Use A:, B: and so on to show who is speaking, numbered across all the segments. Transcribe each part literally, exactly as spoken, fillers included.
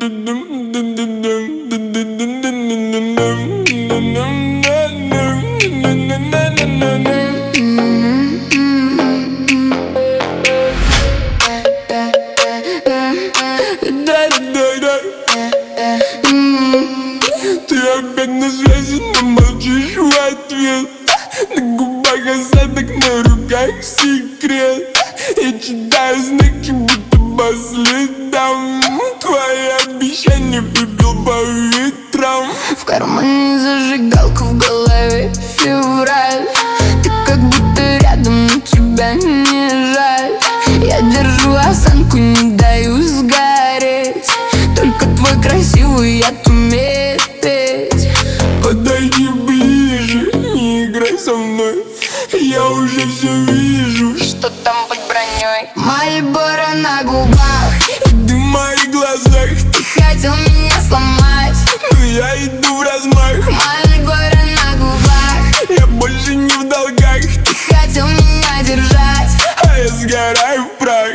A: Ты опять на связи, но молчишь в ответ. На губах осадок, на руках секрет. Я читаю знаки, будто по следам. Твои обещания пепел по ветрам.
B: В кармане зажигалка, в голове февраль. Ты как будто рядом, но тебя не жаль. Я держу осанку, не даю сгореть. Только твой красивый яд умеет петь.
A: Подойди ближе, не играй со мной. Я уже все вижу.
B: Что там под броней? Мальборо на губах,
A: Ты в моих глазах.
B: ты хотел меня сломать,
A: Но я иду в размах.
B: Мальборо на губах,
A: Я больше не в долгах.
B: ты хотел меня держать.
A: А я сгораю в прах.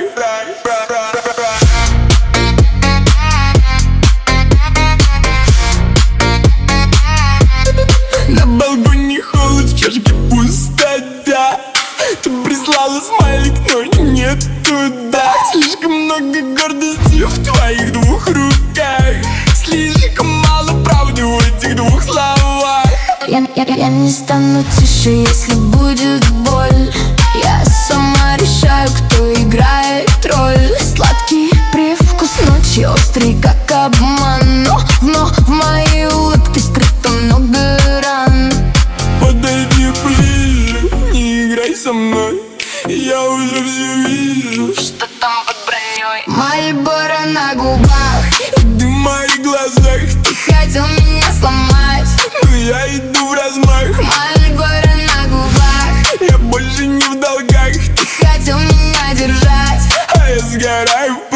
A: На балконе холод, в чашке пустота. Ты прислала смайлик, но нет туда. Слишком много гордости в твоих двух руках. Слишком мало правды в этих двух словах.
B: Я, я, я не стану тише, если будет боль. Я сама решаю, кто играет роль. Сладкий привкус ночи, острый как обман. Но, но в моей улыбке скрыто много ран.
A: Подойди ближе, не играй со мной. Я уже все вижу.
B: Что там под броней? Мальборо на губах,
A: Ты в моих глазах.
B: ты хотел меня сломать,
A: Но я иду в размах.
B: Мальборо на губах,
A: Я больше не в долгах.
B: ты хотел меня держать.
A: А я сгораю в